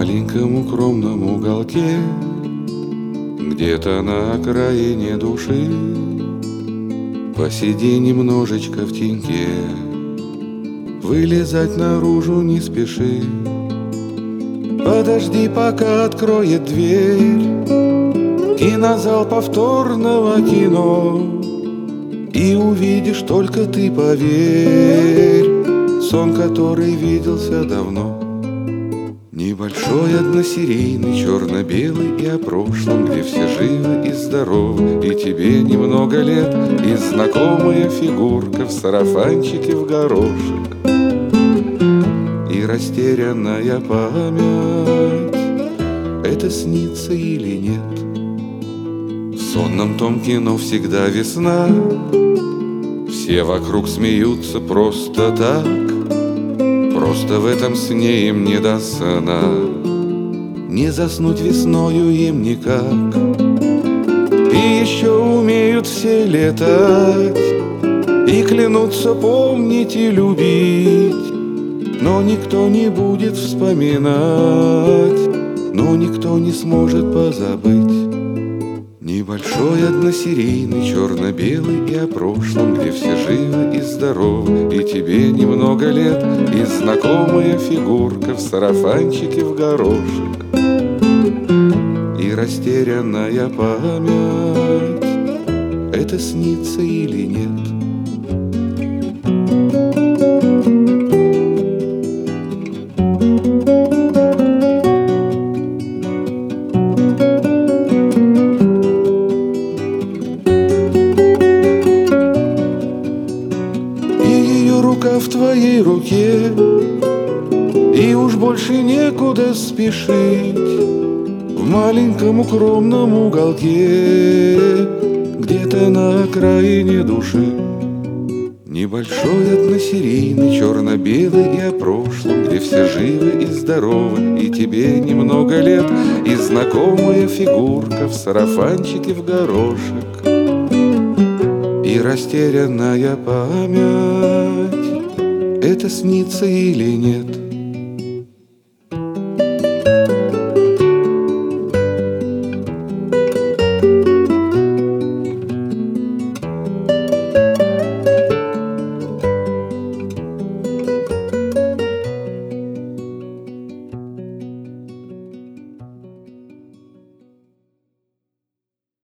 маленьком укромном уголке, где-то на окраине души, посиди немножечко в теньке, вылезать наружу не спеши. Подожди, пока откроет дверь кинозал повторного кино, и увидишь, только ты поверь, сон, который виделся давно. Небольшой односерийный, черно-белый и о прошлом, где все живы и здоровы, и тебе немного лет, и знакомая фигурка в сарафанчике в горошек, и растерянная память. Это снится или нет? В сонном том кино всегда весна, все вокруг смеются просто так, просто в этом сне им не до сна, не заснуть весною им никак. И еще умеют все летать и клянутся помнить и любить, но никто не будет вспоминать, но никто не сможет позабыть. Небольшой односерийный, черно-белый и о прошлом, где все живы и здоровы, и тебе немного лет, и знакомая фигурка в сарафанчике в горошек, и растерянная память. Это снится или нет? В твоей руке, и уж больше некуда спешить, в маленьком укромном уголке, где-то на окраине души. Небольшой односерийный, черно-белый и о прошлом, где все живы и здоровы, и тебе немного лет, и знакомая фигурка в сарафанчике в горошек, и растерянная память. Это снится или нет?